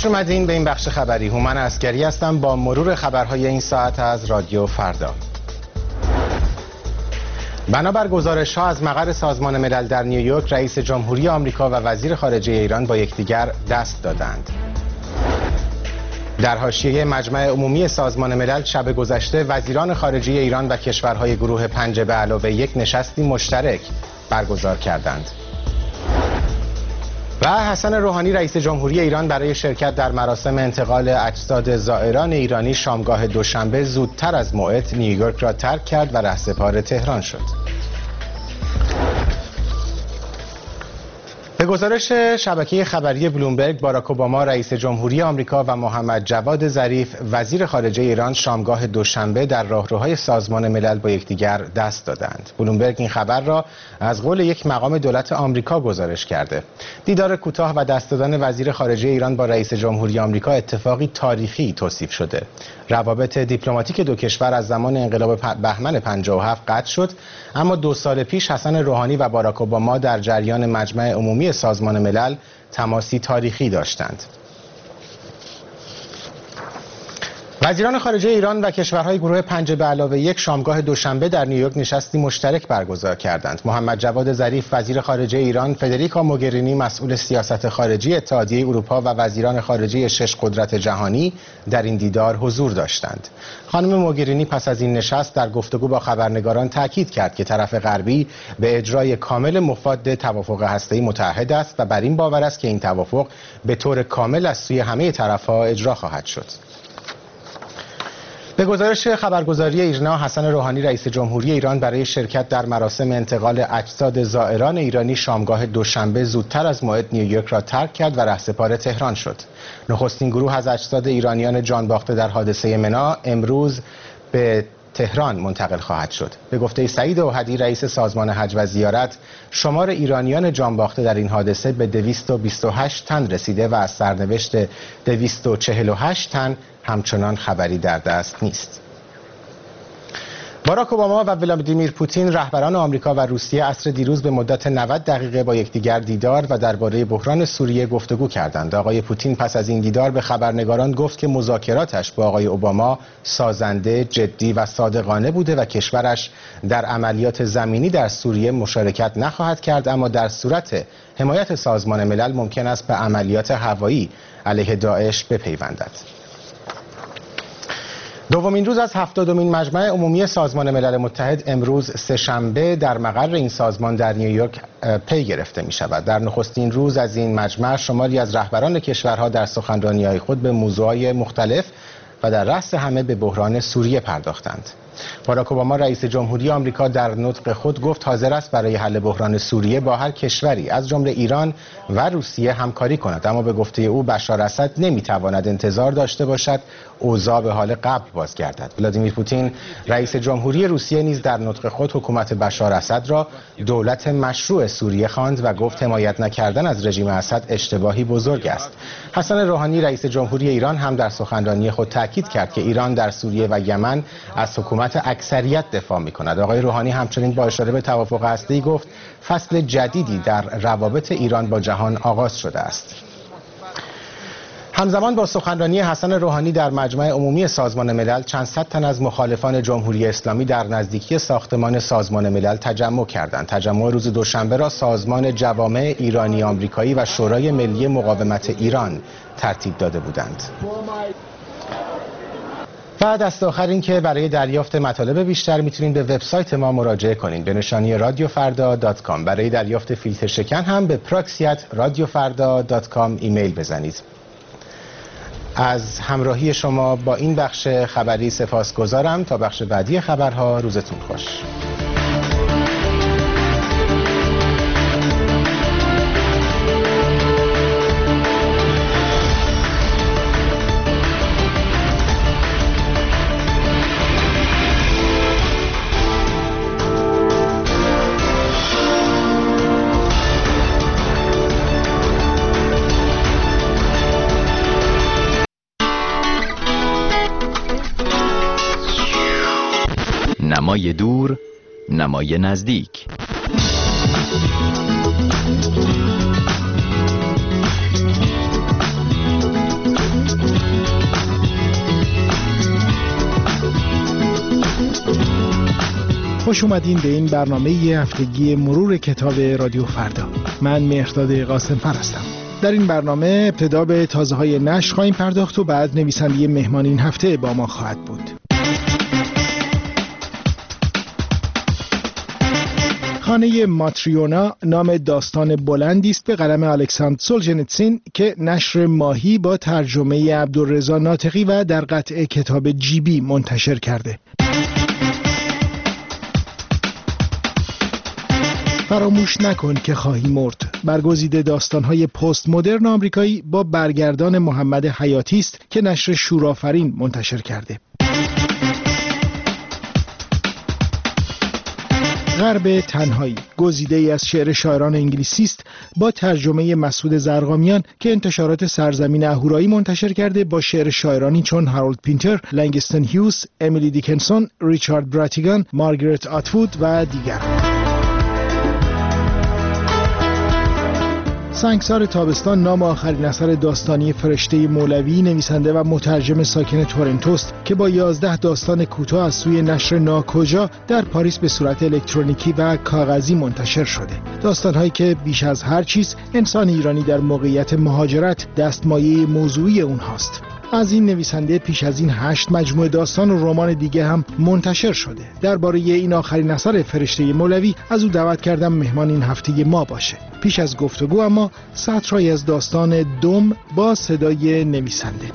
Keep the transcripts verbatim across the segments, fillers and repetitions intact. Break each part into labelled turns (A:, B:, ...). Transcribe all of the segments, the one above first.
A: خوش اومدین به این بخش خبری. هومن عسکری هستم با مرور خبرهای این ساعت از رادیو فردا. بنابر گزارش ها از مقر سازمان ملل در نیویورک، رئیس جمهوری آمریکا و وزیر خارجه ایران با یکدیگر دست دادند. در حاشیه مجمع عمومی سازمان ملل شب گذشته وزیران خارجه ایران و کشورهای گروه پنج به علاوه یک نشستی مشترک برگزار کردند. و حسن روحانی رئیس جمهوری ایران برای شرکت در مراسم انتقال اجساد زائران ایرانی شامگاه دوشنبه زودتر از موعد نیویورک را ترک کرد و رهسپار تهران شد. به گزارش شبکه خبری بلومبرگ، باراک اوباما رئیس جمهوری آمریکا و محمد جواد ظریف وزیر خارجه ایران شامگاه دوشنبه در راهروهای سازمان ملل با یکدیگر دست دادند. بلومبرگ این خبر را از قول یک مقام دولت آمریکا گزارش کرده. دیدار کوتاه و دست دادن وزیر خارجه ایران با رئیس جمهوری آمریکا اتفاقی تاریخی توصیف شده. روابط دیپلماتیک دو کشور از زمان انقلاب بهمن پنجاه و هفت قطع شد، اما دو سال پیش حسن روحانی و باراک اوباما در جریان مجمع عمومی سازمان ملل تماسی تاریخی داشتند. وزیران خارجه ایران و کشورهای گروه پنج به علاوه یک شامگاه دوشنبه در نیویورک نشستی مشترک برگزار کردند. محمد جواد ظریف وزیر خارجه ایران، فدریکا موگرینی مسئول سیاست خارجی اتحادیه اروپا و وزیران خارجه شش قدرت جهانی در این دیدار حضور داشتند. خانم موگرینی پس از این نشست در گفتگو با خبرنگاران تاکید کرد که طرف غربی به اجرای کامل مفاد توافق هسته‌ای متعهد است و بر این باور است که این توافق به طور کامل از سوی همه طرف‌ها اجرا خواهد شد. به گزارش خبرگزاری ایرنا، حسن روحانی رئیس جمهوری ایران برای شرکت در مراسم انتقال اجساد زائران ایرانی شامگاه دوشنبه زودتر از موعد نیویورک را ترک کرد و رهسپار تهران شد. نخستین گروه از اجساد ایرانیان جان باخته در حادثه منا امروز به تهران منتقل خواهد شد. به گفته سعید اوحدی رئیس سازمان حج و زیارت، شمار ایرانیان جان باخته در این حادثه به دویست و بیست و هشت تن رسیده و از سرنوشت دویست و چهل و هشت تن همچنان خبری در دست نیست. باراک اوباما و ولادیمیر پوتین رهبران آمریکا و روسیه عصر دیروز به مدت نود دقیقه با یکدیگر دیدار و درباره بحران سوریه گفتگو کردند. آقای پوتین پس از این دیدار به خبرنگاران گفت که مذاکراتش با آقای اوباما سازنده، جدی و صادقانه بوده و کشورش در عملیات زمینی در سوریه مشارکت نخواهد کرد، اما در صورت حمایت سازمان ملل ممکن است به عملیات هوایی علیه داعش بپیوندد. دومین روز از هفتادمین مجمع عمومی سازمان ملل متحد امروز سه‌شنبه در مقر این سازمان در نیویورک پی گرفته می شود. در نخستین روز از این مجمع شماری از رهبران کشورها در سخنرانی‌های خود به موضوعات مختلف و در رأس همه به بحران سوریه پرداختند. باراک اوباما رئیس جمهوری آمریکا در نطق خود گفت حاضر است برای حل بحران سوریه با هر کشوری از جمله ایران و روسیه همکاری کند، اما به گفته او بشار اسد نمیتواند انتظار داشته باشد اوضاع به حال قبل بازگردد. ولادیمیر پوتین رئیس جمهوری روسیه نیز در نطق خود حکومت بشار اسد را دولت مشروع سوریه خواند و گفت حمایت نکردن از رژیم اسد اشتباهی بزرگ است. حسن روحانی رئیس جمهوری ایران هم در سخنرانی خود تاکید کرد که ایران در سوریه و یمن از حکومت اکثریت دفاع می‌کند. آقای روحانی همچنین با اشاره به توافق هسته‌ای گفت فصل جدیدی در روابط ایران با جهان آغاز شده است. همزمان با سخنرانی حسن روحانی در مجمع عمومی سازمان ملل، چند صد تن از مخالفان جمهوری اسلامی در نزدیکی ساختمان سازمان ملل تجمع کردند. تجمع روز دوشنبه را سازمان جوامع ایرانی آمریکایی و شورای ملی مقاومت ایران ترتیب داده بودند. و دست آخر این که برای دریافت مطالب بیشتر میتونید به وبسایت ما مراجعه کنید به نشانی رادیو فردا دات کام. برای دریافت فیلتر شکن هم به پراکسی ات رادیو فردا دات کام ایمیل بزنید. از همراهی شما با این بخش خبری سپاسگزارم. تا بخش بعدی خبرها روزتون خوش.
B: نمای دور، نمای نزدیک.
C: خوش اومدین به این برنامه هفتگی مرور کتاب رادیو فردا. من مهرداد قاسم‌فر هستم. در این برنامه ابتدا به تازه‌های نشر خواهیم پرداخت و بعد نویسنده مهمان این هفته با ما خواهد بود. خانه ماتریونا نام داستان بلندی است به قلم الکساندر سولژنیتسین که نشر ماهی با ترجمه عبدالرضا ناطقی و در قطعه کتاب جیبی منتشر کرده. فراموش نکن که خواهی مرد برگزیده داستان‌های پست مدرن آمریکایی با برگردان محمد حیاتی است که نشر شورآفرین منتشر کرده. غرب تنهایی گزیده‌ای از شعر شاعران انگلیسی است با ترجمه مسعود زرقامیان که انتشارات سرزمین اهورایی منتشر کرده با شعر شاعرانی چون هارولد پینتر، لنگستون هیوز، امیلی دیکنسون، ریچارد براتیگان، مارگرت اتوود و دیگران. سنگسار تابستان نام آخرین اثر داستانی فرشته مولوی نویسنده و مترجم ساکن تورنتوست که با یازده داستان کوتاه از سوی نشر ناکجا در پاریس به صورت الکترونیکی و کاغذی منتشر شده. داستان‌هایی که بیش از هر چیز انسان ایرانی در موقعیت مهاجرت دستمایه موضوعی اونهاست. از این نویسنده پیش از این هشت مجموعه داستان و رمان دیگه هم منتشر شده. درباره این آخرین اثر فرشته مولوی از او دعوت کردم مهمان این هفته ما باشه. پیش از گفتگو اما سطرهایی از داستان دم با صدای نویسنده.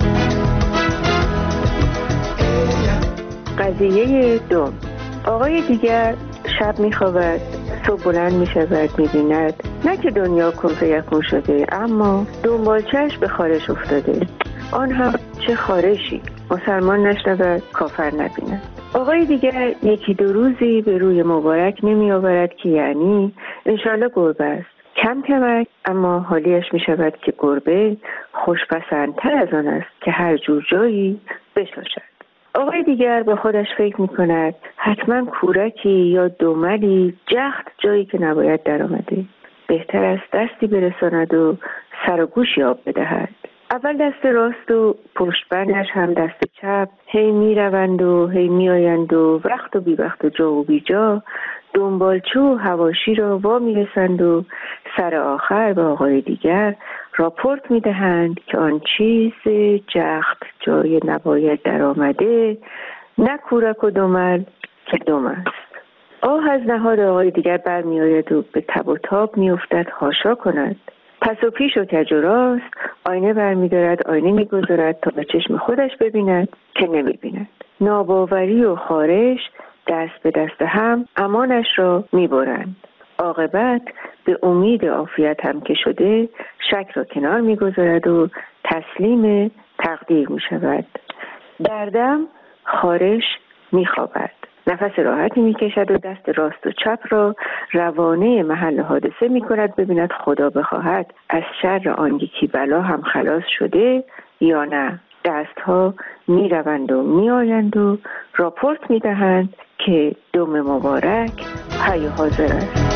D: قضیه دم. آقای دیگر شب میخوابد، صبح بلند میشود، میبیند نه که دنیا کن فیکون شده، اما دنبالچه‌اش به خارش افتاده. آن هم چه خارشی، مسلمان نشنود، کافر نبیند. آقای دیگر یکی دو روزی به روی مبارک نمی آورد که یعنی انشالله گربه است. کم کمک، اما حالیش می شود که گربه خوشپسندتر از آن است که هر جور جایی بشاشد. آقای دیگر با خودش فکر می کند حتما کورکی یا دوملی جخت جایی که نباید در آمده. بهتر است دستی برساند و سر و گوشی آب بدهد. اول دست راست و پشت بندش هم دست چپ هی می روند و هی می آیند و وقت و بی وقت و جا و بی جا دنبالچو و هواشی را وا می رسند و سر آخر به آقای دیگر راپورت می دهند که آن چیز جخت جای نباید در آمده نه کورک و دومل که دوم است. آه از نهاد آقای دیگر بر می آید و به تب و تاب می افتد حاشا کند. پس و پیش و کج و راست آینه برمی دارد، آینه می گذارد تا به چشم خودش ببیند که نمی بیند. ناباوری و خارش دست به دست هم امانش را می برند. عاقبت به امید عافیت هم که شده شک را کنار می گذارد و تسلیم تقدیر می شود. دردم خارش می خوابد. نفس راحتی می کشد و دست راست و چپ را روانه محل حادثه می کند ببیند خدا بخواهد از شر آن یکی بلا هم خلاص شده یا نه. دستها می روند و می آیند و راپورت می دهند که دم مبارک حی حاضر است.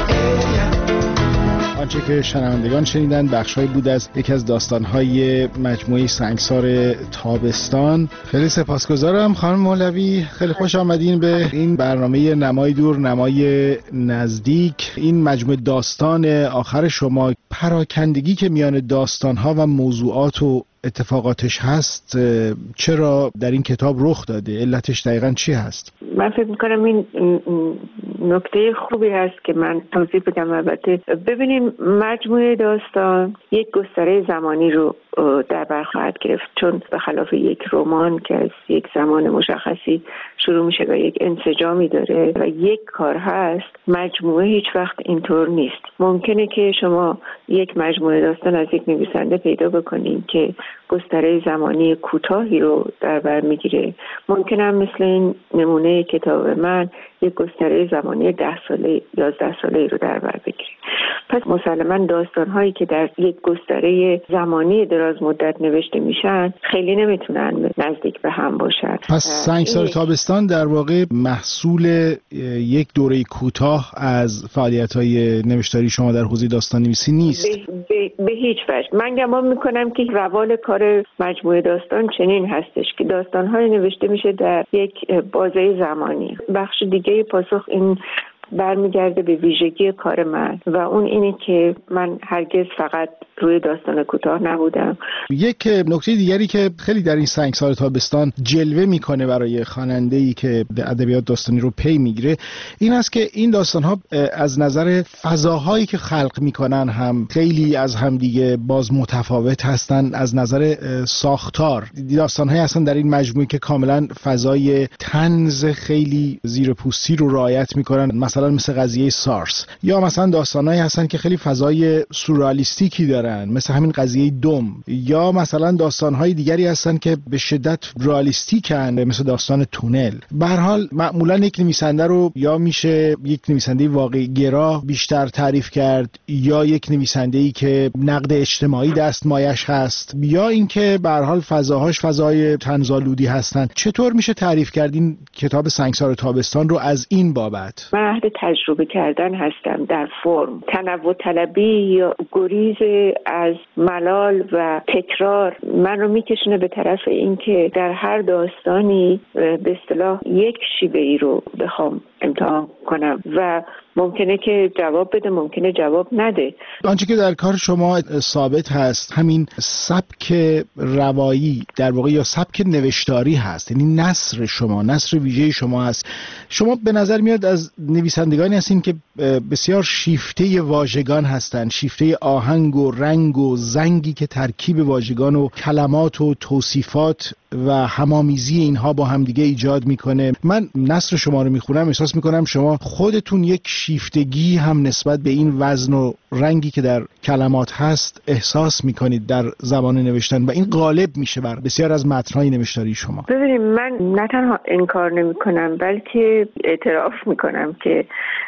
C: آنچه که شنوندگان شنیدن بخش‌هایی بود از یکی از داستان‌های مجموعه سنگسار تابستان. خیلی سپاسگزارم خانم مولوی، خیلی خوش آمدین به این برنامه نمای دور نمای نزدیک. این مجموعه داستان آخر شما، پراکندگی که میان داستان‌ها و موضوعات و اتفاقاتش هست چرا در این کتاب رخ داده؟ علتش دقیقاً چی هست؟
D: من فکر میکنم این نکته خوبی هست که من توضیح بدم. البته ببینیم مجموعه داستان یک گستره زمانی رو در بر خواهد گرفت، چون به خلاف یک رمان که از یک زمان مشخصی شروع میشه و یک انسجامی داره و یک کار هست، مجموعه هیچ وقت اینطور نیست. ممکنه که شما یک مجموعه داستان از یک نویسنده پیدا بکنید که گستره زمانی کوتاهی رو در بر میگیره. ممکنه هم مثل این نمونه کتاب من یک گستره زمانی ده ساله یازده ساله رو در بر بگیره. پس مسلماً داستان‌هایی که در یک گستره زمانی دراز دراز مدت نوشته میشن خیلی نمیتونن نزدیک به هم باشن.
C: پس سنگسار تابستان در واقع محصول یک دوره کوتاه از فعالیت‌های نوشتاری شما در حوزه داستان‌نویسی نیست؟
D: به, به, به هیچ وجه. من گمان میکنم که روال کار مجموعه داستان چنین هستش که داستان‌های نوشته میشه در یک بازه زمانی. بخش دیگه پاسخ این برمیگرده به ویژگی کار من و اون اینه که من هرگز فقط روی داستان کوتاه نبودم.
C: یک نکته دیگری که خیلی در این سنگسار تابستان جلوه میکنه برای خواننده‌ای که به ادبیات داستانی رو پی میگیره این است که این داستان‌ها از نظر فضاهایی که خلق میکنن هم خیلی از همدیگه باز متفاوت هستن. از نظر ساختار داستان‌هایی هستن در این مجموعه که کاملا فضای طنز خیلی زیرپوستی رو رعایت میکنن، مثلا مثل قضیه سارس، یا مثلا داستانایی هستن که خیلی فضای سورئالیستیکی دارن مثل همین قضیه دم، یا مثلا داستانهای دیگری هستن که به شدت رئالیستیکن مثل داستان تونل. به هر حال معمولا یک نویسنده رو یا میشه یک نویسنده واقعی گرا بیشتر تعریف کرد یا یک نویسنده‌ای که نقد اجتماعی دستمایش هست یا اینکه به هر حال فضاهاش فضای طنزآلودی هستن. چطور میشه تعریف کرد این کتاب سنگسار تابستان رو از این بابت؟
D: من اهل تجربه کردن هستم در فرم. تنوع طلبی یا گریز از ملال و تکرار من رو میکشونه به طرف اینکه در هر داستانی به اصطلاح یک شیوه‌ای رو بخوام امتحان کنم و ممکنه که جواب بده، ممکنه جواب نده.
C: آنچه که در کار شما ثابت هست همین سبک روایی در واقع یا سبک نوشتاری هست، یعنی نثر شما، نثر ویژه شما هست. شما به نظر میاد از نویسندگانی هستین که بسیار شیفته واژگان هستند، شیفته آهنگ و رنگ و زنگی که ترکیب واژگان و کلمات و توصیفات و همامیزی اینها با همدیگه ایجاد میکنه. من نثر شما رو میخونم احساس میکنم شما خودتون یک شیفتگی هم نسبت به این وزن و رنگی که در کلمات هست احساس میکنید در زبان نوشتن و این غالب میشه بر بسیار از متن‌های نوشتاری شما.
D: ببینید من نه تنها انکار نمیکنم بلکه اعتراف میکنم که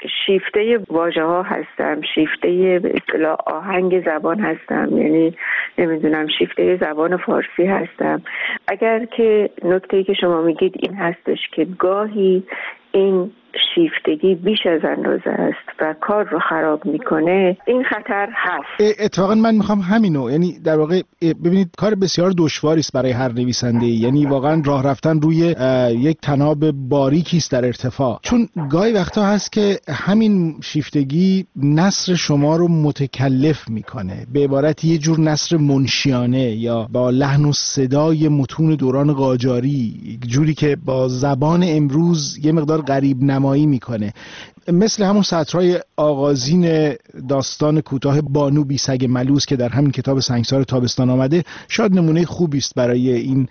D: شیفته واژه‌ها هستم، شیفته به اصطلاح آهنگ زبان هستم، یعنی نمیدونم شیفته زبان فارسی هستم. اگر که نکته‌ای که شما میگید این هستش که گاهی این شیفتگی بیش از اندازه است و کار رو خراب میکنه، این خطر هست.
C: اتفاقا من میخوام همینو، یعنی در واقع ببینید کار بسیار دشواری است برای هر نویسنده، یعنی واقعا راه رفتن روی یک طناب باریکی است در ارتفاع، چون گاهی وقتا هست که همین شیفتگی نثر شما رو متکلف میکنه، به عبارت یه جور نثر منشیانه یا با لحن و صدای متون دوران قاجاری، جوری که با زبان امروز یه مقدار غریب نمایی میکنه، مثل همون سطرهای آغازین داستان کوتاه بانو بی سگ ملوس که در همین کتاب سنگسار تابستان آمده. شاید نمونه خوبی است برای این.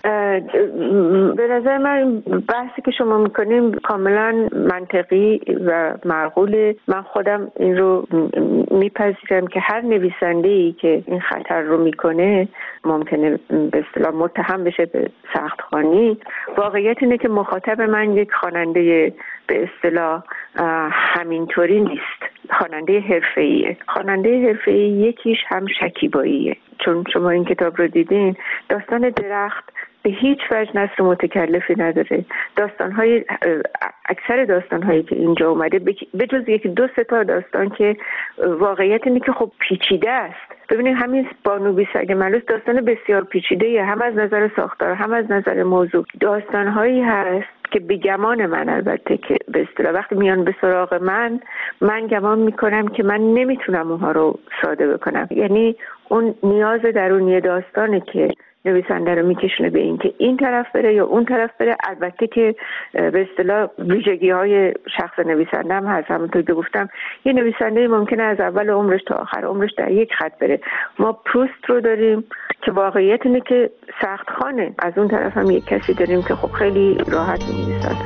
D: به نظر من بحثی که شما میکنیم کاملا منطقی و معقوله. من خودم این رو میپذیرم که هر نویسنده‌ای که این خطر رو میکنه ممکنه به اصطلاح متهم بشه به سخت‌خوانی. واقعیت اینه که مخاطب من یک خواننده به اصطلاح همینطوری نیست، خواننده حرفه‌ایه. خواننده حرفه‌ای یکیش هم شکیباییه، چون شما این کتاب رو دیدین. داستان درخت به هیچ وجه نثر متکلفی نداره. داستان‌های اکثر داستان‌هایی که اینجا اومده به جز یک دو سه تا داستان که واقعیت اینه که خب پیچیده است. ببینید همین بانو بی سگ ملوس داستان بسیار پیچیده‌ایه، هم از نظر ساختار هم از نظر موضوع. داستان‌هایی هست که به گمان من البته که به اصطلاح وقتی میان به سراغ من من گمان میکنم که من نمیتونم اونها رو ساده بکنم، یعنی اون نیاز درونی داستانه که نویسنده رو میکشونه به این که این طرف بره یا اون طرف بره. البته که به اصطلاح ویژگی های شخص نویسنده هم هست. همونطور که گفتم یه نویسنده ممکنه از اول عمرش تا آخر عمرش در یک خط بره. ما پروست رو داریم که واقعیت اینه که سخت خانه. از اون طرف هم یک کسی داریم که خب خیلی راحت می‌نویسن.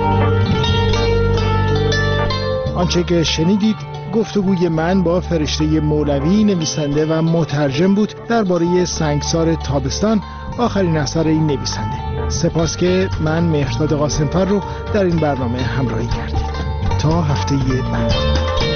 C: آنچه که شنیدید گفتگوی من با فرشته مولوی، نویسنده و مترجم بود درباره سنگسار تابستان، آخرین اثر این نویسنده. سپاس که من مهرداد قاسم‌فر رو در این برنامه همراهی کردید. تا هفته بعد.